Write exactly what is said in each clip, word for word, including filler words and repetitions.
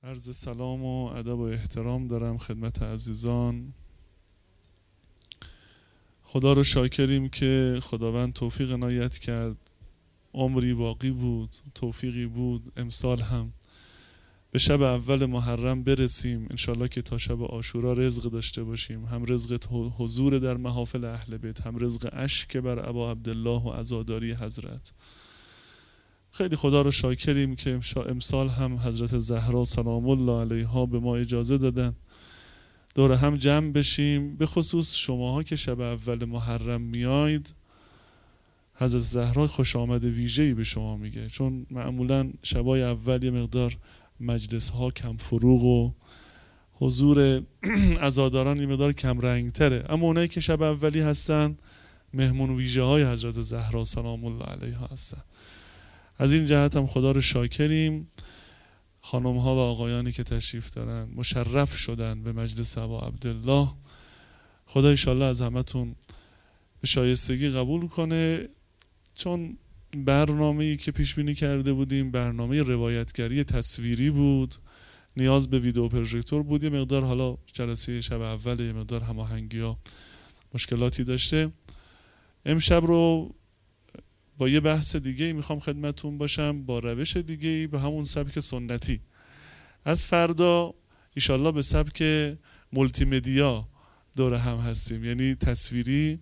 عرض سلام و ادب و احترام دارم خدمت عزیزان. خدا رو شاکریم که خداوند توفیق عنایت کرد، عمری باقی بود، توفیقی بود امسال هم به شب اول محرم برسیم، انشالله که تا شب عاشورا رزق داشته باشیم، هم رزق حضور در محافل اهل بیت، هم رزق اشک بر ابا عبدالله و عزاداری حضرت. خیلی خدا رو شاکریم که امسال هم حضرت زهرا سلام الله علیها به ما اجازه دادن دور هم جمع بشیم. به خصوص شماها که شب اول محرم میاید، حضرت زهرا خوش آمد ویژه‌ای به شما میگه، چون معمولا شبای اول یه مقدار مجلس ها کم فروغ و حضور عزاداران یه مقدار کم رنگ تره، اما اونایی که شب اولی هستن مهمون ویژه های حضرت زهرا سلام الله علیها هستن. از این جهت هم خدا رو شاکریم. خانم ها و آقایانی که تشریف دارن مشرف شدن به مجلس ابا عبدالله، خدا انشالله از همتون به شایستگی قبول کنه، چون برنامه‌ای که پیش بینی کرده بودیم برنامه روایتگری تصویری بود، نیاز به ویدیو پروژکتور بود. یه مقدار حالا جلسه شب اول یه مقدار هماهنگی‌ها مشکلاتی داشته. امشب رو با یه بحث دیگه میخوام خدمتون باشم، با روش دیگه، به همون سبک سنتی. از فردا انشالله به سبک مولتی مدیا دور هم هستیم، یعنی تصویری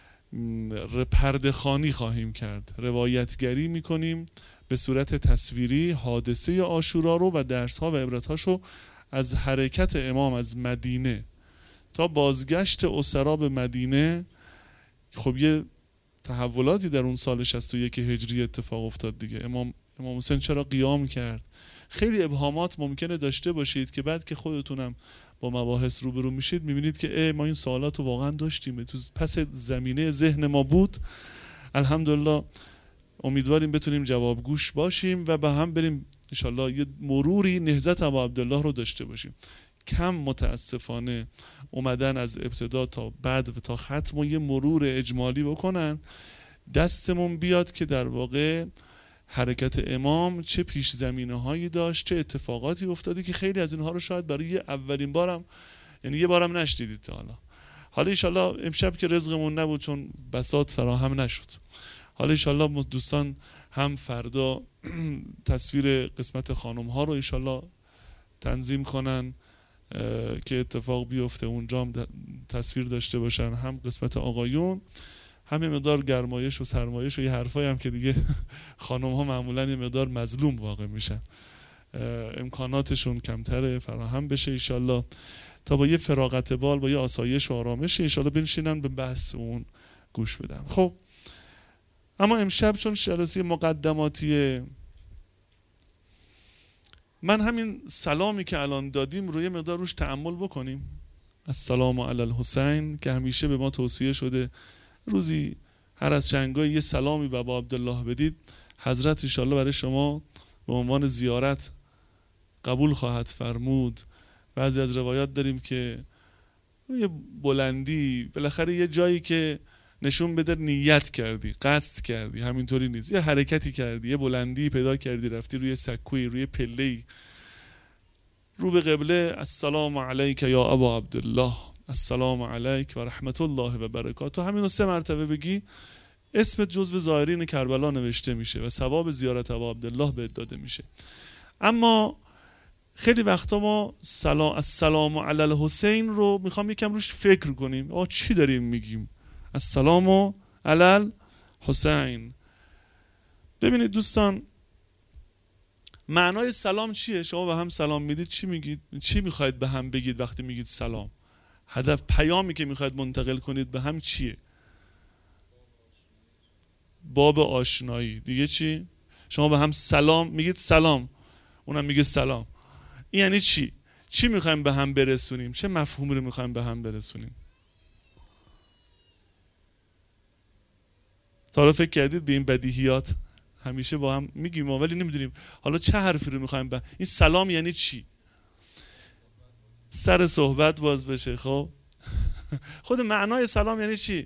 پرده خوانی خواهیم کرد، روایتگری میکنیم به صورت تصویری حادثه عاشورا رو و درس‌ها و عبرت‌هاشو از حرکت امام از مدینه تا بازگشت اسرا به مدینه. خب یه تحولاتی در اون سال شصت و یک هجری اتفاق افتاد دیگه. امام امام حسین چرا قیام کرد؟ خیلی ابهامات ممکنه داشته باشید که بعد که خودتونم با مباحث روبرو میشید میبینید که ای ما این سوالات رو واقعا داشتیم، تو پس زمینه ذهن ما بود. الحمدلله امیدواریم بتونیم جوابگوش باشیم و به هم بریم انشالله یه مروری نهضت ابا عبدالله رو داشته باشیم. کم متاسفانه اومدن از ابتدا تا بعد و تا ختم و یه مرور اجمالی بکنن، دستمون بیاد که در واقع حرکت امام چه پیش زمینه هایی داشت، چه اتفاقاتی افتاده که خیلی از اینها رو شاید برای اولین بارم، یعنی یه بارم نشنیدید تا حالا. حالا انشالله امشب که رزقمون نبود چون بساط فراهم نشد، حالا انشالله دوستان هم فردا تصویر قسمت خانم ها رو انشالله تنظیم کنن که اتفاق بیفته اونجا هم تصویر داشته باشن، هم قسمت آقایون، هم یه مقدار گرمایش و سرمایش و یه حرفایی هم که دیگه خانم ها معمولا یه مقدار مظلوم واقع میشن، امکاناتشون کمتره، فراهم بشه انشالله تا با یه فراغت بال، با یه آسایش و آرامش انشالله بنشینن به بحث اون گوش بدن. خب اما امشب چون جلسه مقدماتیه، من همین سلامی که الان دادیم روی مقدار روش تأمل بکنیم. السلام علی الحسین که همیشه به ما توصیه شده روزی هر از چنگایی یه سلامی به ابا عبدالله بدید، حضرت انشالله برای شما به عنوان زیارت قبول خواهد فرمود. بعضی از روایات داریم که یه بلندی بالاخره یه جایی که نشون بده نیت کردی، قصد کردی، همینطوری نیست، یه حرکتی کردی، یه بلندی پیدا کردی، رفتی روی سکوی، روی پله‌ای، رو به قبله، السلام علیک یا ابا عبدالله، السلام علیک و رحمت الله و برکاته، همینو سه مرتبه بگی، اسمت جزو زائرین کربلا نوشته میشه و ثواب زیارت ابا عبدالله بهت داده میشه. اما خیلی وقتا ما سلام السلام علی الحسین رو میخوام یکم روش فکر کنیم، آ چی داریم میگیم؟ السلام علی الحسین. ببینید دوستان، معنای سلام چیه؟ شما به هم سلام میدید، چی میگید؟ چی میخواید به هم بگید وقتی میگید سلام؟ هدف، پیامی که میخواید منتقل کنید به هم چیه؟ باب آشنایی. دیگه چی؟ شما به هم سلام میگید، سلام، اونم میگه سلام. این یعنی چی؟ چی میخوایم به هم برسونیم؟ چه مفهومی رو میخوایم به هم برسونیم؟ تا حالا فکر کردید به این بدیهیات؟ همیشه با هم میگیم ولی نمیدونیم حالا چه حرفی رو میخوایم به این سلام یعنی چی؟ سر صحبت باز بشه. خب خود معنای سلام یعنی چی؟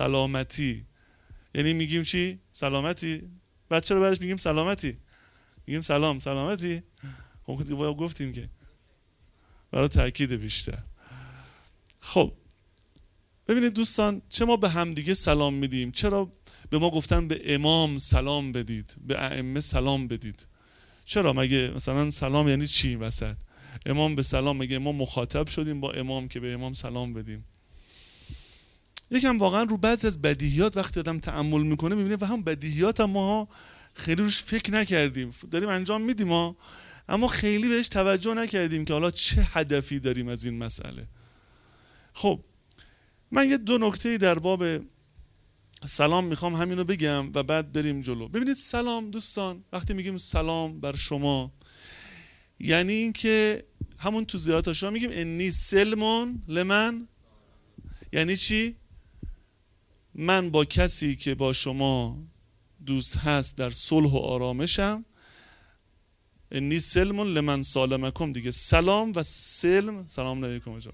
سلامتی. یعنی میگیم چی؟ سلامتی. بعد چرا بعدش میگیم سلامتی؟ میگیم سلام سلامتی. خب گفتیم که برای تاکید بیشتر. خب ببینید دوستان، چه ما به همدیگه سلام میدیم؟ چرا به ما گفتن به امام سلام بدید، به ائمه سلام بدید؟ چرا؟ مگه مثلا سلام یعنی چی وسط؟ امام به سلام، مگه ما مخاطب شدیم با امام که به امام سلام بدیم؟ یکم واقعا رو بعضی از بدیهیات وقتی آدم تأمل میکنه میبینه و هم بدیهیات هم ما خیلی روش فکر نکردیم، داریم انجام میدیم ما، اما خیلی بهش توجه نکردیم که حالا چه هدفی داریم از این مسئله. خب من یه دو نکته در باب سلام میخوام همینو بگم و بعد بریم جلو. ببینید سلام دوستان، وقتی میگیم سلام بر شما، یعنی این که همون تو زیارت شما میگیم انی سلمون لمن، یعنی چی؟ من با کسی که با شما دوست هست در صلح و آرامشم. انی سلمون لمن سالمکم دیگه، سلام و سلم. سلام علیکم آجا،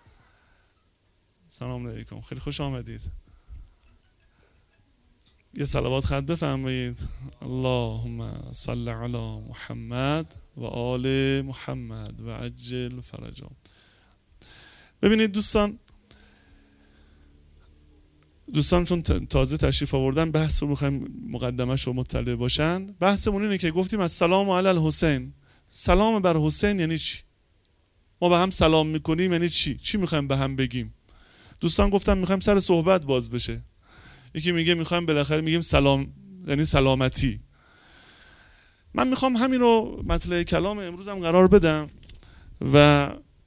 سلام علیکم، خیلی خوش آمدید. یه صلوات خط بفرمایید. اللهم صل علی محمد و آل محمد و عجل فرجهم. ببینید دوستان، دوستان چون تازه تشریف آوردن بحث رو می‌خوایم مقدمه‌اش رو مطلع باشن. بحثمون اینه که گفتیم السلام علی الحسین، سلام بر حسین یعنی چی؟ ما به هم سلام میکنیم یعنی چی؟ چی می‌خوایم به هم بگیم؟ دوستان گفتم می‌خوایم سر صحبت باز بشه. یکی میگه می‌خوایم بالاخره میگیم سلام یعنی سلامتی. من می‌خوام همین رو مطلع کلام امروزم قرار بدم و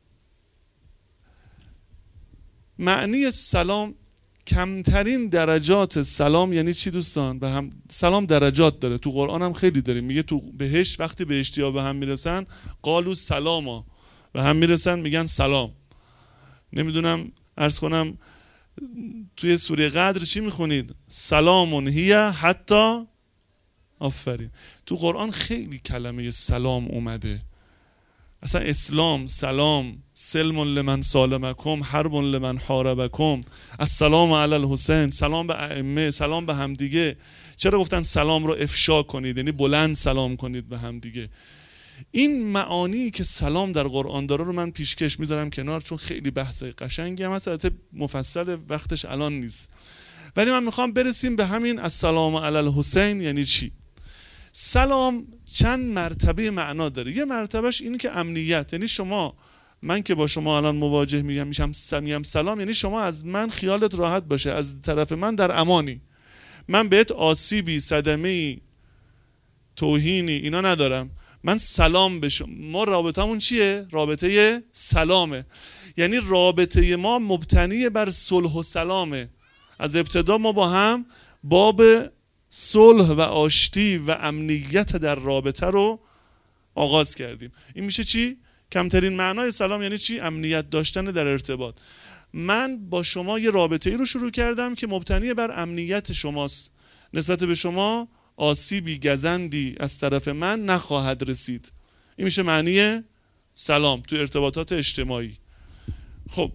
معنی سلام، کمترین درجات سلام یعنی چی دوستان؟ به هم سلام درجات داره، تو قرآن هم خیلی داریم. میگه تو بهشت وقتی بهشتی‌ها به هم میرسن قالوا سلاما، به هم میرسن میگن سلام. نمیدونم عرض کنم توی سوره قدر چی میخونید؟ سلامون هی حتی، آفرین. تو قرآن خیلی کلمه سلام اومده، اصلا اسلام، سلام، سلم لمن سالمکم، حرب لمن حاربکم، السلام علی الحسین، سلام به ائمه، سلام به همدیگه. چرا گفتن سلام رو افشا کنید؟ یعنی بلند سلام کنید به همدیگه. این معانی که سلام در قرآن داره رو من پیشکش میذارم کنار، چون خیلی بحث قشنگی هم هست، البته مفصل وقتش الان نیست، ولی من میخوام برسیم به همین السلام علی الحسین یعنی چی. سلام چند مرتبه معنا داره. یه مرتبهش اینه که امنیت، یعنی شما، من که با شما الان مواجه میگم میشم میگم سلام، یعنی شما از من خیالت راحت باشه، از طرف من در امانی، من بهت آسیبی، صدمه‌ای، توهینی اینا ندارم، من سلام به شما. ما رابطمون چیه؟ رابطه سلامه، یعنی رابطه ما مبتنی بر صلح و سلامه. از ابتدا ما با هم باب صلح و آشتی و امنیت در رابطه رو آغاز کردیم. این میشه چی؟ کمترین معنای سلام یعنی چی؟ امنیت داشتن در ارتباط. من با شما یه رابطه ای رو شروع کردم که مبتنی بر امنیت شماست، نسبت به شما آسیبی، گزندی از طرف من نخواهد رسید. این میشه معنی سلام تو ارتباطات اجتماعی. خب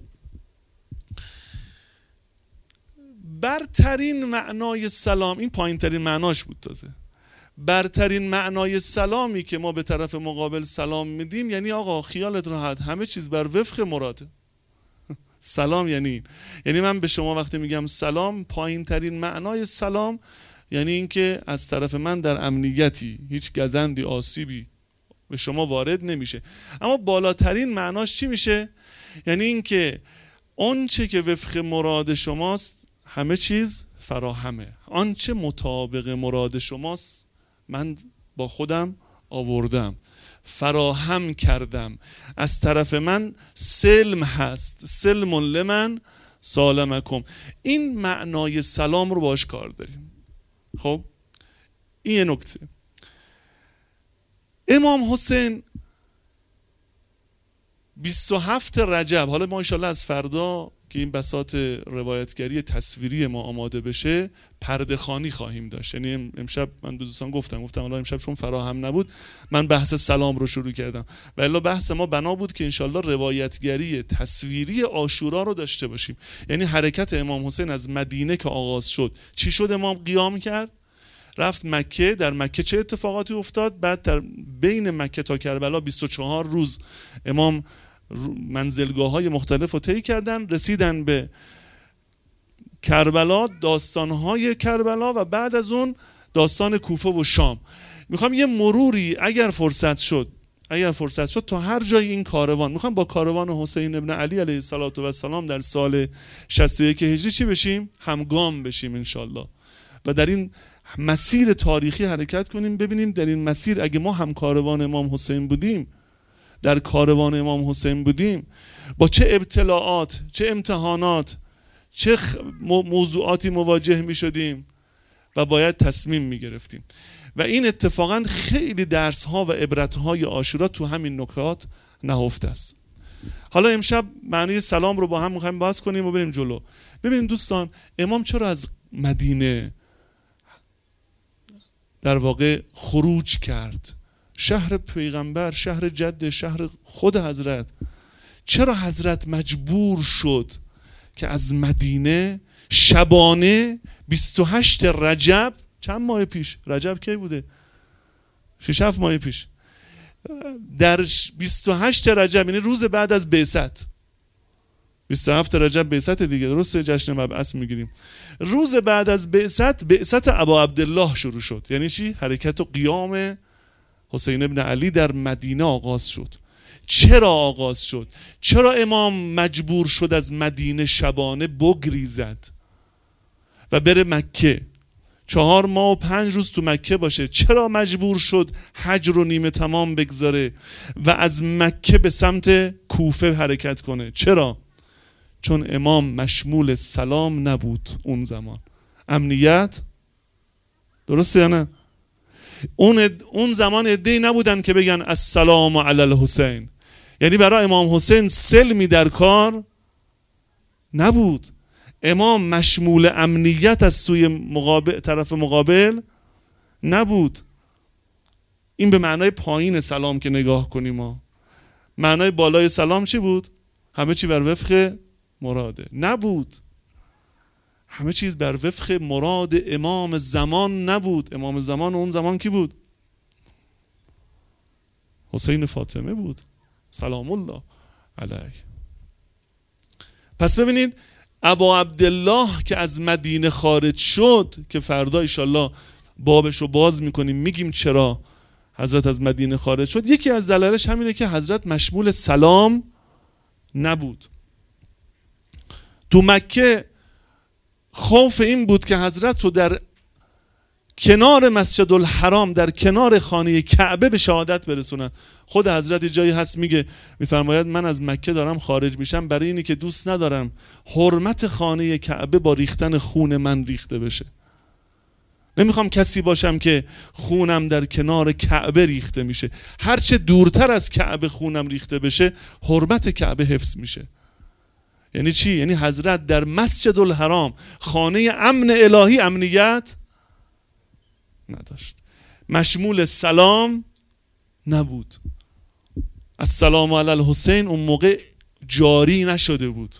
برترین معنای سلام، این پایین ترین معناش بود تازه، برترین معنای سلامی که ما به طرف مقابل سلام میدیم یعنی آقا خیالت راحت، همه چیز بر وفق مراده. سلام یعنی این، یعنی من به شما وقتی میگم سلام، پایین ترین معنای سلام یعنی این که از طرف من در امنیتی، هیچ گزندی، آسیبی به شما وارد نمیشه. اما بالاترین معناش چی میشه؟ یعنی این که آنچه که وفق مراد شماست همه چیز فراهمه، آنچه مطابق مراد شماست من با خودم آوردم، فراهم کردم، از طرف من سلم هست، سلم لمن سالمکم. این معنای سلام رو باش کار داریم. خب این یه نکته. امام حسین بیست و هفت رجب، حالا ما انشالله از فردا که این بساط روایتگری تصویری ما آماده بشه پرده خوانی خواهیم داشت. یعنی امشب من به دوستان گفتم گفتم حالا امشب چون فراهم نبود من بحث سلام رو شروع کردم و الا بحث ما بنا بود که انشالله روایتگری تصویری عاشورا رو داشته باشیم. یعنی حرکت امام حسین از مدینه که آغاز شد چی شد؟ امام قیام کرد، رفت مکه. در مکه چه اتفاقاتی افتاد؟ بعد در بین مکه تا کربلا بیست و چهار روز امام منزلگاه های مختلف رو طی کردن، رسیدن به کربلا، داستانهای کربلا و بعد از اون داستان کوفه و شام. میخوام یه مروری اگر فرصت شد اگر فرصت شد تا هر جای این کاروان، میخوام با کاروان حسین ابن علی علیه السلام در سال شصت و یک هجری چی بشیم؟ همگام بشیم انشالله و در این مسیر تاریخی حرکت کنیم. ببینیم در این مسیر اگه ما هم کاروان امام حسین بودیم، در کاروان امام حسین بودیم، با چه ابتلاعات، چه امتحانات، چه موضوعاتی مواجه می شدیم و باید تصمیم می گرفتیم. و این اتفاقا خیلی درس ها و عبرت های عاشورا تو همین نکات نهفته است. حالا امشب معنی سلام رو با هم می‌خوایم باز کنیم و بریم جلو. ببینید دوستان، امام چرا از مدینه در واقع خروج کرد؟ شهر پیغمبر، شهر جد، شهر خود حضرت. چرا حضرت مجبور شد که از مدینه شبانه بیست و هشت رجب، چند ماه پیش، رجب کی بوده؟ شش هفت ماه پیش، در بیست و هشت رجب، یعنی روز بعد از بعثت، بیست و هفت رجب بعثت دیگه، درسته؟ جشن مبعث میگیریم. روز بعد از بعثت، بعثت ابا عبدالله شروع شد. یعنی چی؟ حرکت و قیام حسین ابن علی در مدینه آغاز شد. چرا آغاز شد؟ چرا امام مجبور شد از مدینه شبانه بگریزد و بره مکه، چهار ماه و پنج روز تو مکه باشه؟ چرا مجبور شد حج رو نیمه تمام بگذاره و از مکه به سمت کوفه حرکت کنه؟ چرا؟ چون امام مشمول سلام نبود اون زمان. امنیت، درسته یا نه؟ اون اون زمان عده‌ای نبودن که بگن السلام علی الحسین، یعنی برای امام حسین سلمی در کار نبود. امام مشمول امنیت از سوی مقابل، طرف مقابل نبود. این به معنای پایین سلام که نگاه کنیم ما. معنای بالای سلام چی بود؟ همه چی بر وفق مراده. نبود. همه چیز بر وفق مراد امام زمان نبود. امام زمان اون زمان کی بود؟ حسین فاطمه بود سلام الله علیه. پس ببینید ابا عبدالله که از مدینه خارج شد، که فردا انشالله بابش رو باز میکنیم، میگیم چرا حضرت از مدینه خارج شد. یکی از دلایلش همینه که حضرت مشمول سلام نبود. تو مکه خوف این بود که حضرت رو در کنار مسجد الحرام، در کنار خانه کعبه به شهادت برسونن. خود حضرت جایی هست میگه، میفرماید من از مکه دارم خارج میشم برای اینی که دوست ندارم حرمت خانه کعبه با ریختن خون من ریخته بشه. نمیخوام کسی باشم که خونم در کنار کعبه ریخته میشه. هرچه دورتر از کعبه خونم ریخته بشه، حرمت کعبه حفظ میشه. یعنی چی؟ یعنی حضرت در مسجد الحرام، خانه امن الهی، امنیت نداشت. مشمول سلام نبود. السلام علی الحسین اون موقع جاری نشده بود.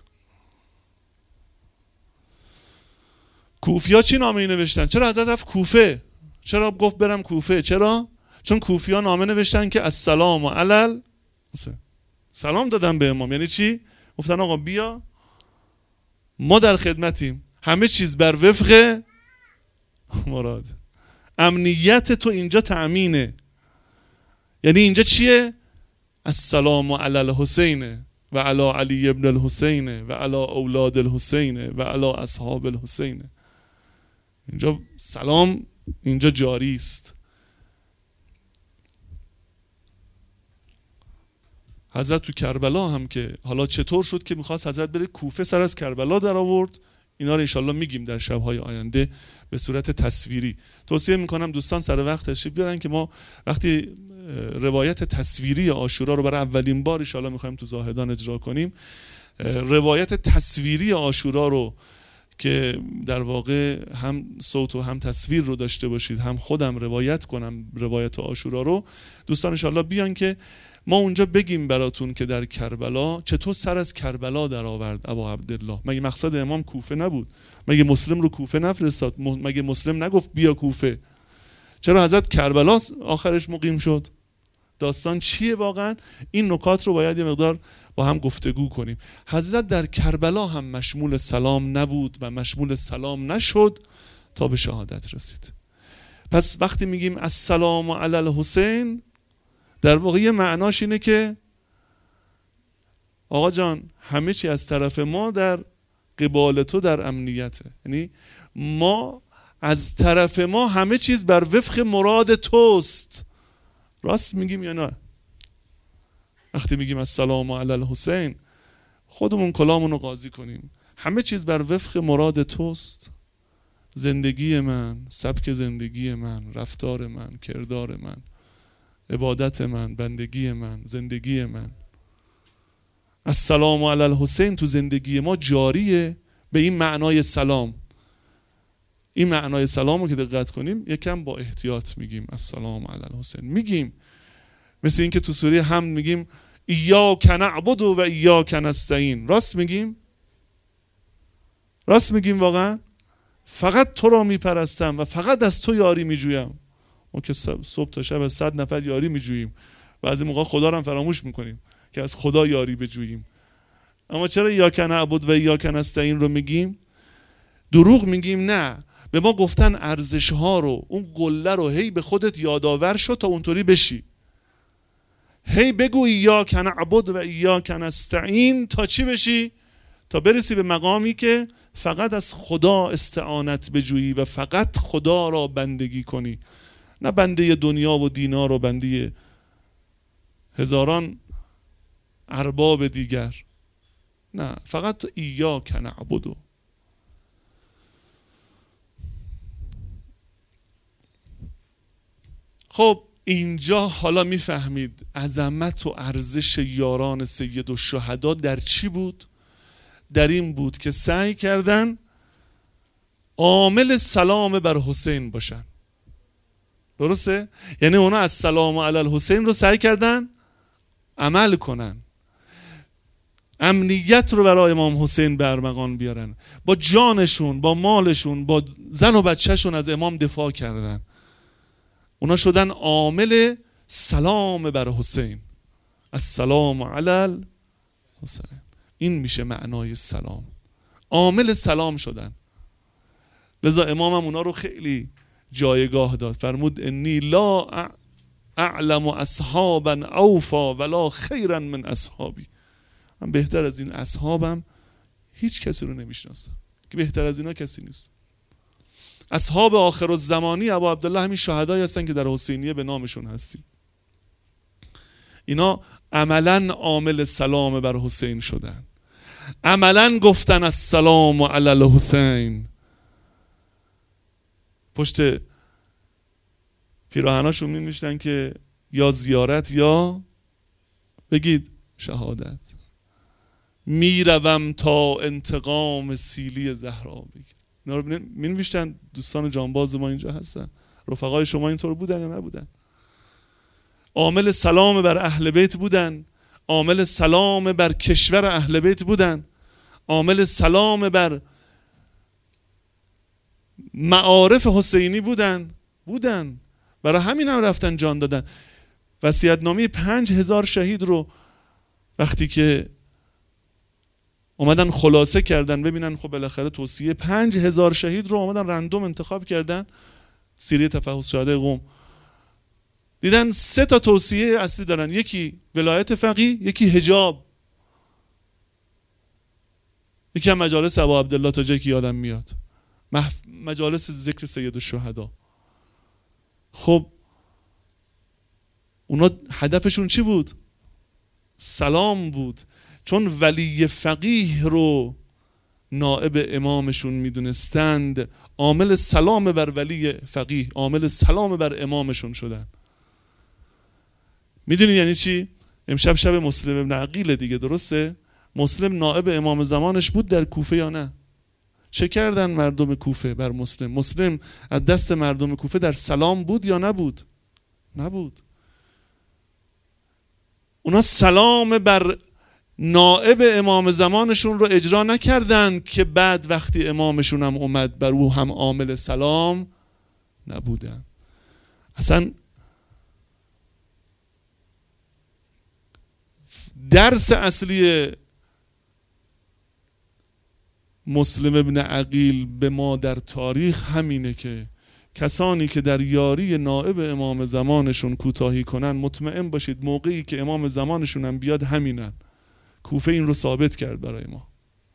کوفیا چی نامه نوشتن؟ چرا حضرت رفت کوفه؟ چرا گفت برم کوفه؟ چرا؟ چون کوفیا نامه نوشتن که السلام علی الحسین، سلام دادن به امام. یعنی چی؟ گفتن آقا بیا، ما در خدمتیم، همه چیز بر وفق مراد. امنیت تو اینجا تأمینه. یعنی اینجا چیه؟ السلام علی الحسین و علی علی ابن الحسین و علی اولاد الحسین و علی اصحاب الحسین. اینجا سلام اینجا جاری است. حضرت تو کربلا هم که حالا چطور شد که میخواست حضرت بره کوفه، سر از کربلا در آورد. اینا رو انشالله میگیم در شبهای آینده به صورت تصویری. توصیه میکنم دوستان سر وقت تشریف بیارن که ما وقتی روایت تصویری عاشورا رو برای اولین بار انشالله میخوایم تو زاهدان اجرا کنیم، روایت تصویری عاشورا رو که در واقع هم صوت و هم تصویر رو داشته باشید، هم خودم روایت کنم روایت عاشورا رو، دوستان انشالله بیان که ما اونجا بگیم براتون که در کربلا چطور سر از کربلا در آورد ابا عبدالله. مگه مقصد امام کوفه نبود؟ مگه مسلم رو کوفه نفرستاد؟ مگه مسلم نگفت بیا کوفه؟ چرا حضرت کربلا آخرش مقیم شد؟ داستان چیه واقعا؟ این نکات رو باید یه مقدار با هم گفتگو کنیم. حضرت در کربلا هم مشمول سلام نبود و مشمول سلام نشد تا به شهادت رسید. پس وقتی میگیم السلام علی الحسین، در واقع معناش اینه که آقا جان همه چی از طرف ما در قبال تو در امنیته. یعنی ما از طرف ما همه چیز بر وفق مراد توست. راست میگیم یا نه؟ وقتی میگیم السلام علی الحسین خودمون کلامون رو قاضی کنیم، همه چیز بر وفق مراد توست. زندگی من، سبک زندگی من، رفتار من، کردار من، عبادت من، بندگی من، زندگی من. السلام علی الحسین تو زندگی ما جاریه به این معنای سلام. این معنای سلام رو که دقت کنیم یکم با احتیاط میگیم السلام علی الحسین. میگیم مثل این که تو سوره حمد میگیم ایاک نعبد و ایاک نستعین. راست میگیم؟ راست میگیم واقعا؟ فقط تو را میپرستم و فقط از تو یاری میجویم. ما که صبح تا شب از صد نفر یاری میجوییم، بعضی موقع خدا رو هم فراموش میکنیم که از خدا یاری بجوییم. اما چرا ایاک نعبد و ایاک نستعین رو میگیم؟ دروغ میگیم؟ نه، به ما گفتن ارزش ها رو، اون قله رو هی به خودت یادآور شو تا اونطوری بشی. هی بگو ایاک نعبد و ایاک نستعین تا چی بشی؟ تا برسی به مقامی که فقط از خدا استعانت بجویی و فقط خدا را بندگی کنی، نه بنده دنیا و دینار و بنده هزاران ارباب دیگر. نه، فقط ایاک نعبد. خب اینجا حالا میفهمید عظمت و ارزش یاران سید الشهدا در چی بود؟ در این بود که سعی کردن عامل سلام بر حسین باشن. درسته؟ یعنی اونا از سلام علی الحسین رو سعی کردن عمل کنن، امنیت رو برای امام حسین به ارمغان بیارن، با جانشون، با مالشون، با زن و بچهشون از امام دفاع کردن. اونا شدن عامل سلام بر حسین. السلام علی الحسین. این میشه معنای سلام. عامل سلام شدن. لذا امامم اونا رو خیلی جایگاه داد. فرمود انی لا اعلم اصحابا اوفا ولا خیرا من اصحابی. من بهتر از این اصحابم هیچ کسی رو نمیشناسم که بهتر از اینا کسی نیست. اصحاب آخر الزمانی ابا عبدالله همین شهدایی هستن که در حسینیه به نامشون هستیم. اینا عملاً عامل سلام بر حسین شدن، عملاً گفتن السلام علی الحسین. پشت پیراهناشون می نوشتن که یا زیارت یا بگید شهادت. میروم تا انتقام سیلی زهرا بگیر. اینا رو می نوشتن. دوستان جانباز ما اینجا هستن، رفقای شما اینطور بودن یا نبودن؟ عامل سلام بر اهل بیت بودن، عامل سلام بر کشور اهل بیت بودن، عامل سلام بر معارف حسینی بودن بودن برای همین هم رفتن جان دادن. وصیت‌نامه پنج هزار شهید رو وقتی که اومدن خلاصه کردن، ببینن خب بالاخره توصیه پنج هزار شهید رو اومدن رندوم انتخاب کردن، سیره تفحص شهدای قم، دیدن سه تا توصیه اصلی دارن. یکی ولایت فقیه، یکی حجاب، یکی هم مجالس ابا عبدالله تا جایی که یادم میاد، مجالس ذکر سید الشهدا. خب اونا هدفشون چی بود؟ سلام بود. چون ولی فقیه رو نائب امامشون میدونستند، عامل سلام بر ولی فقیه، عامل سلام بر امامشون شدن. میدونی یعنی چی؟ امشب شب مسلم ابن عقیل دیگه، درسته؟ مسلم نائب امام زمانش بود در کوفه یا نه؟ چه کردن مردم کوفه بر مسلم؟ مسلم از دست مردم کوفه در سلام بود یا نبود؟ نبود. اونا سلام بر نائب امام زمانشون رو اجرا نکردند که بعد وقتی امامشون هم اومد بر او هم عامل سلام نبودن. اصلا درس اصلی مسلم ابن عقیل به ما در تاریخ همینه که کسانی که در یاری نائب امام زمانشون کوتاهی کنن مطمئن باشید موقعی که امام زمانشون هم بیاد همینن. کوفه این رو ثابت کرد برای ما.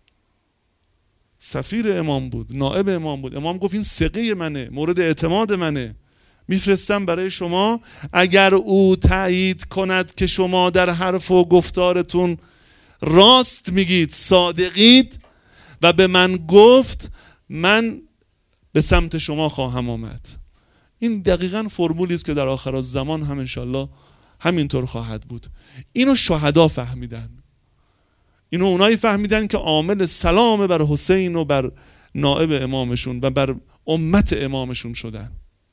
سفیر امام بود، نائب امام بود. امام گفت این ثقه منه، مورد اعتماد منه، میفرستم برای شما. اگر او تایید کند که شما در حرف و گفتارتون راست میگید، صادقید و به من گفت، من به سمت شما خواهم آمد. این دقیقاً فرمولی است که در آخر الزمان هم انشالله همینطور خواهد بود. اینو شهدا فهمیدن. اینو اونایی فهمیدن که عامل سلام بر حسین و بر نائب امامشون و بر امت امامشون شدن.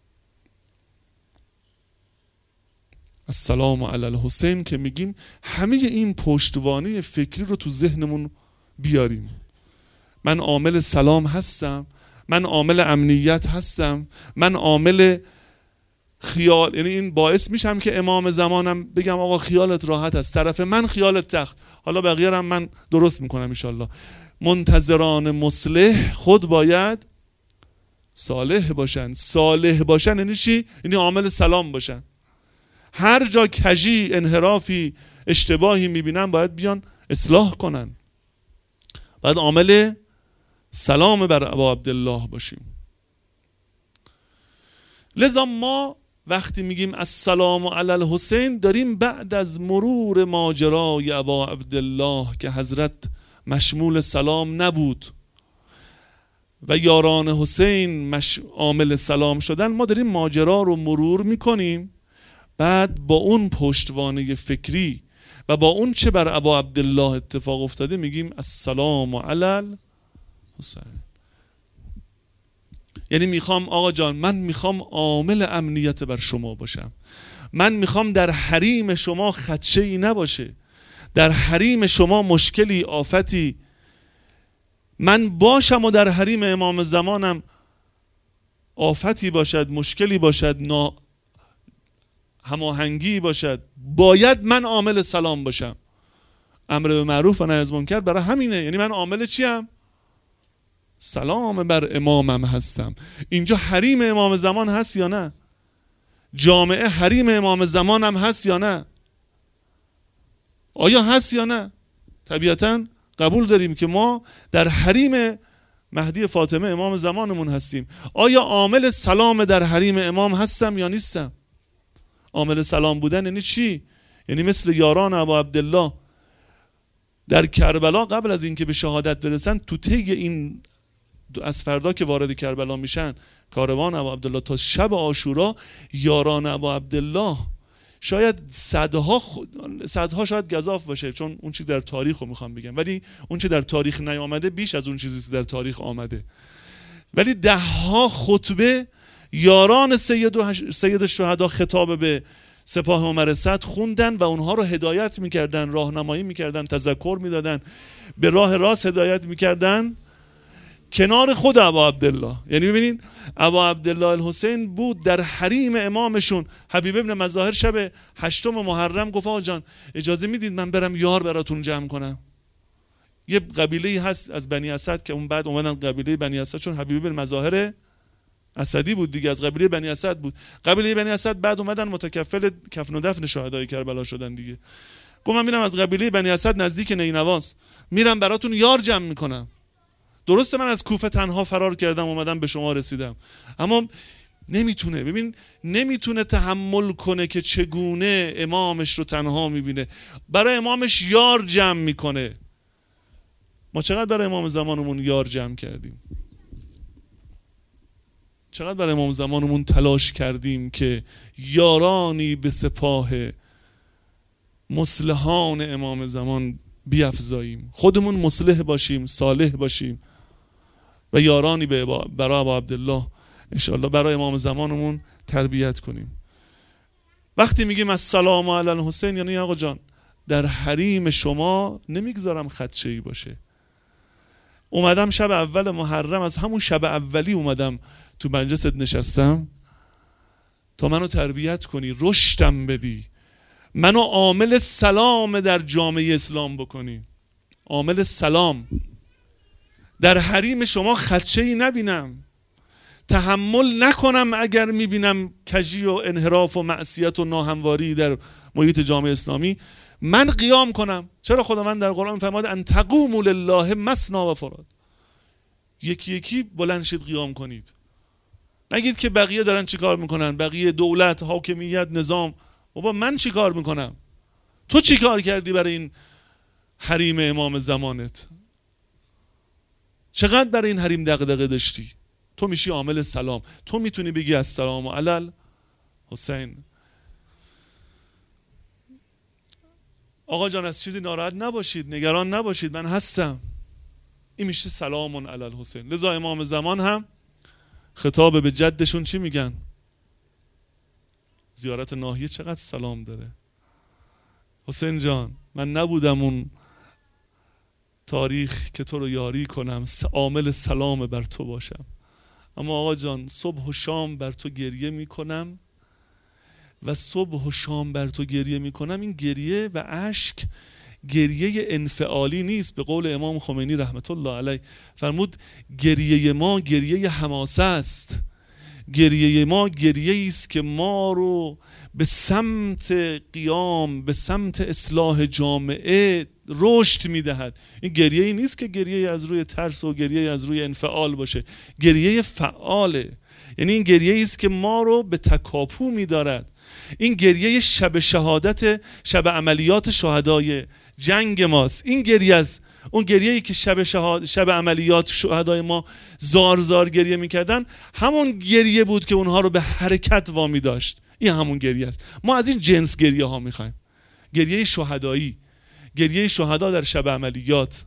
السلام علی الحسین که میگیم همه این پشتوانه فکری رو تو ذهنمون بیاریم. من عامل سلام هستم، من عامل امنیت هستم، من عامل خیال، یعنی این باعث میشم که امام زمانم بگم آقا خیالت راحت است، طرف من خیالت تخت. حالا بقیه هم من درست میکنم انشالله. منتظران مصلح خود باید صالح باشن. صالح باشن یعنی چی؟ یعنی عامل سلام باشن. هر جا کجی، انحرافی، اشتباهی میبینن باید بیان اصلاح کنن. باید عامل سلام بر ابا عبدالله باشیم. لذا ما وقتی میگیم السلام علی الحسین داریم بعد از مرور ماجرای ابا عبدالله که حضرت مشمول سلام نبود و یاران حسین مش... عامل سلام شدن، ما داریم ماجرا رو مرور میکنیم. بعد با اون پشتوانه فکری و با اون چه بر ابا عبدالله اتفاق افتاده میگیم السلام علی الحسین. یعنی میخوام آقا جان، من میخوام عامل امنیت بر شما باشم. من میخوام در حریم شما خدشه‌ای نباشه، در حریم شما مشکلی، آفتی من باشم و در حریم امام زمانم آفتی باشد، مشکلی باشد، نا هماهنگی باشد، باید من عامل سلام باشم. امر به معروف و نهی از منکر برای همینه. یعنی من عامل چیم؟ سلام بر امامم هستم. اینجا حریم امام زمان هست یا نه؟ جامعه حریم امام زمانم هست یا نه؟ آیا هست یا نه؟ طبیعتاً قبول داریم که ما در حریم مهدی فاطمه امام زمانمون هستیم. آیا عامل سلام در حریم امام هستم یا نیستم؟ عامل سلام بودن یعنی چی؟ یعنی مثل یاران ابا عبدالله در کربلا قبل از اینکه به شهادت برسن، تو طی این از فردا که وارد کربلا میشن کاروان ابا عبدالله تا شب عاشورا، یاران ابا عبدالله شاید صدها خود... صدها شاید گزاف باشه، چون اون چیز در تاریخ رو میخوام بگم، ولی اون چیز در تاریخ نیامده بیش از اون چیزی که در تاریخ آمده، ولی ده ها خطبه یاران سید و هش... سید الشهدا خطاب به سپاه عمر صدر خوندن و اونها رو هدایت میکردن، راهنمایی میکردن، تذکر میدادن، به راه راست هدایت میکردن کنار خود ابا عبدالله. یعنی ببینید ابا عبدالله الحسین بود در حریم امامشون. حبیب ابن مظاهر شب هشتم محرم گفت آقا جان اجازه میدید من برم یار براتون جمع کنم؟ یه قبیله هست از بنی اسد که اون بعد اومدن قبیله بنی اسد، چون حبیب ابن مظاهر اسدی بود دیگه، از قبیله بنی اسد بود. قبیله بنی اسد بعد اومدن متکفل کفن و دفن شهدای کربلا شدن دیگه. گفت من میرم از قبیله بنی اسد نزدیک نینواس، میرم براتون یار جمع میکنم. درسته من از کوفه تنها فرار کردم اومدم به شما رسیدم، اما نمیتونه، ببین نمیتونه تحمل کنه که چگونه امامش رو تنها میبینه، برای امامش یار جمع میکنه. ما چقدر برای امام زمانمون یار جمع کردیم، چقدر برای امام زمانمون تلاش کردیم که یارانی به سپاه مصلحان امام زمان بیفزاییم، خودمون مصلح باشیم، صالح باشیم و یارانی به برای ابا عبدالله انشاءالله برای امام زمانمون تربیت کنیم. وقتی میگیم السلام علی الحسین یعنی آقا جان در حریم شما نمیگذارم خدشه‌ای باشه. اومدم شب اول محرم، از همون شب اولی اومدم تو مجلست نشستم، تا منو تربیت کنی، رشدم بدی، منو عامل سلام در جامعه اسلام بکنی، عامل سلام. در حریم شما خدشه‌ای نبینم، تحمل نکنم اگر میبینم کجی و انحراف و معصیت و ناهمواری در محیط جامعه اسلامی، من قیام کنم. چرا خداوند در قرآن فرمود ان تقوموا لله مثنی و فراد، یکی یکی بلند شید قیام کنید. نگید که بقیه دارن چی کار میکنن، بقیه دولت، حاکمیت، نظام. بابا من چی کار میکنم؟ تو چی کار کردی برای این حریم امام زمانت؟ چقدر برای این حریم دغدغه داشتی؟ تو میشی عامل سلام. تو میتونی بگی السلام علی حسین. آقا جان از چیزی ناراحت نباشید، نگران نباشید، من هستم. این میشه سلام علی الحسین. لذا امام زمان هم خطاب به جدشون چی میگن؟ زیارت ناحیه چقدر سلام داره. حسین جان من نبودم اون تاریخ که تو رو یاری کنم، عامل سلام بر تو باشم، اما آقا جان صبح و شام بر تو گریه میکنم و صبح و شام بر تو گریه میکنم. این گریه و اشک گریه انفعالی نیست. به قول امام خمینی رحمت الله علیه فرمود گریه ما گریه حماسه است، گریه ما گریه است که ما رو به سمت قیام، به سمت اصلاح جامعه رشد میدهد. این گریه ای نیست که گریه از روی ترس و گریه از روی انفعال باشه، گریه فعاله. یعنی این گریه است که ما رو به تکاپو میدارد. این گریه شب شهادت، شب عملیات شهدای جنگ ماست. این گریه است، اون گریه‌ای که شب شهاد... شب عملیات شهدای ما زار زار گریه میکردن، همون گریه بود که اونها رو به حرکت وامی داشت. این همون گریه است. ما از این جنس گریه ها میخوایم، گریه شهدایی، گریه شهدا در شب عملیات.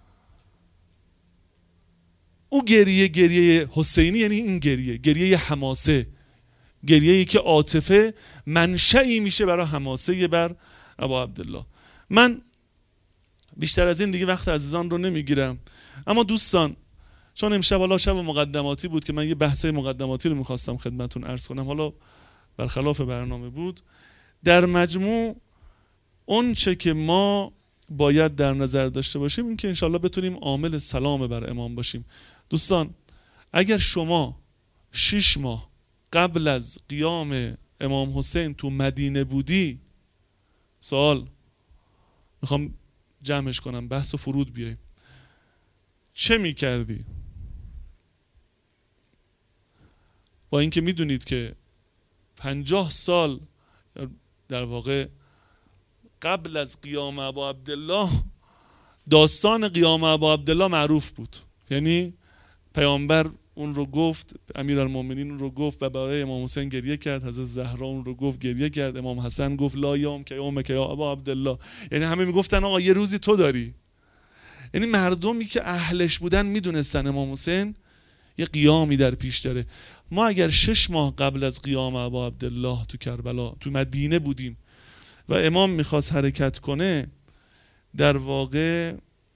او گریه گریه حسینی یعنی این گریه، گریه حماسه، گریه‌ای که عاطفه منشأی میشه برای حماسه بر ابا عبدالله. من بیشتر از این دیگه وقت عزیزان رو نمیگیرم، اما دوستان چون امشب حالا شب مقدماتی بود که من یه بحثه مقدماتی رو میخواستم خدمتون عرض کنم، حالا برخلاف برنامه بود. در مجموع اون چه که ما باید در نظر داشته باشیم این که انشالله بتونیم عامل سلام بر امام باشیم. دوستان اگر شما شش ماه قبل از قیام امام حسین تو مدینه بودی، سوال میخوام جمعش کنم، بحث و فرود بیاییم، چه میکردی؟ با اینکه میدونید که پنجاه سال در واقع قبل از قیام ابا عبدالله داستان قیام ابا عبدالله معروف بود، یعنی پیامبر اون رو گفت، امیرالمومنین اون رو گفت و برای امام حسین گریه کرد، حضرت زهرا اون رو گفت گریه کرد، امام حسن گفت لا یوم که یوم که یا ابا عبدالله، یعنی همه میگفتن آقا یه روزی تو داری. یعنی مردمی که اهلش بودن میدونستن امام حسین یه قیامی در پیش داره. ما اگر شش ماه قبل از قیام ابا عبدالله تو کربلا تو مدینه بودیم و امام میخواست حرکت کنه، در واقع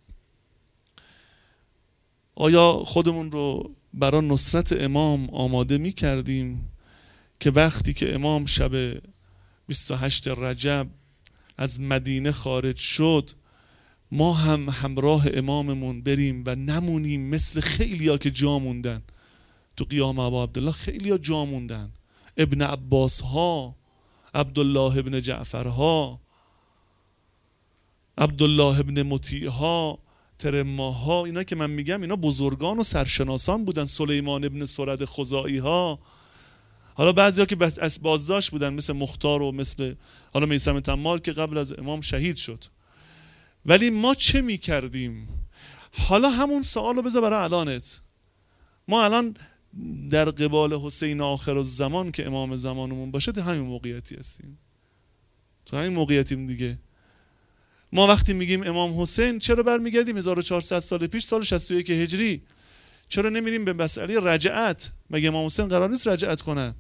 آیا خودمون رو برای نصرت امام آماده می کردیم که وقتی که امام شب بیست و هشت رجب از مدینه خارج شد ما هم همراه اماممون بریم و نمونیم مثل خیلیا که جا موندن تو قیام ابا عبدالله؟ خیلیا جا موندن، ابن عباس ها، عبدالله ابن جعفر ها، عبدالله ابن مطیع ها، ترماها، اینا که من میگم اینا بزرگان و سرشناسان بودن، سلیمان ابن سرد خزاعی ها. حالا بعضیا که بس از بازداشت بودن مثل مختار و مثل حالا میثم تمار که قبل از امام شهید شد. ولی ما چه میکردیم؟ حالا همون سوالو بذار برای الانت. ما الان در قبال حسین آخر الزمان که امام زمانمون باشه تو همین موقعیتی هستیم، تو همین موقعیتیم دیگه. ما وقتی میگیم امام حسین چرا برمیگردیم هزار و چهارصد سال پیش، سال شصت و یک هجری؟ چرا نمیریم به مسئله رجعت؟ مگه امام حسین قرار نیست رجعت کنن؟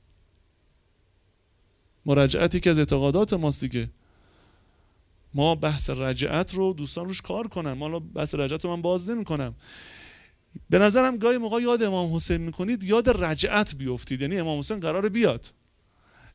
مراجعتی که از اعتقادات ماست دیگه. ما بحث رجعت رو دوستان روش کار کنن، ما بحث رجعت رو من باز نمی کنم. به نظرم گاهی موقع یاد امام حسین میکنید یاد رجعت بیفتید، یعنی امام حسین قراره بیاد،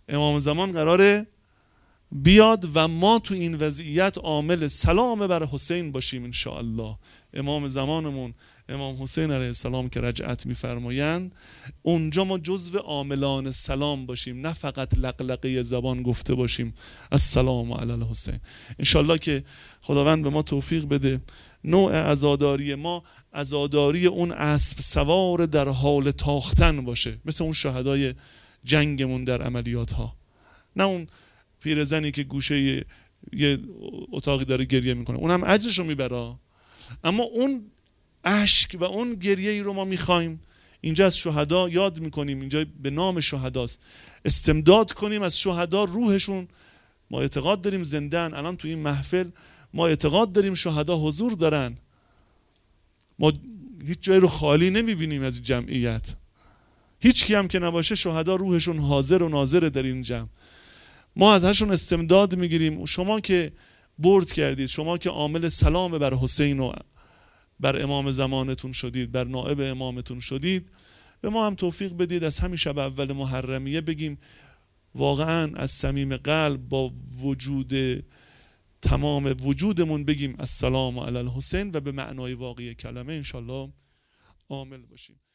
امام زمان قراره بیاد و ما تو این وضعیت عامل سلام بر حسین باشیم ان شاء الله. امام زمانمون امام حسین علیه السلام که رجعت میفرمایند، اونجا ما جزو عاملان سلام باشیم، نه فقط لقلقه زبان گفته باشیم السلام علی الحسین. ان شاء الله که خداوند به ما توفیق بده نوع عزاداری ما عزاداری اون اسب سوار در حال تاختن باشه، مثل اون شهدای جنگمون در عملیات ها، نه اون پیرزنی که گوشه یه اتاقی داره گریه میکنه، اونم اجرشو میبره، اما اون اشک و اون گریه ای رو ما میخوایم. اینجا از شهدا یاد میکنیم، اینجا به نام شهداست، استمداد کنیم از شهدا، روحشون ما اعتقاد داریم زندن. الان تو این محفل ما اعتقاد داریم شهدا حضور دارن، ما هیچ جایی رو خالی نمیبینیم از جمعیت، هیچ کی هم که نباشه شهدا روحشون حاضر و ناظره در این جمع. ما ازشون استمداد میگیریم. شما که برد کردید، شما که عامل سلام بر حسین و بر امام زمانتون شدید، بر نائب امامتون شدید، به ما هم توفیق بدید از همین شب اول محرمیه بگیم واقعا از صمیم قلب با وجود تمام وجودمون بگیم السلام علی الحسین و به معنای واقعی کلمه انشالله عامل باشیم.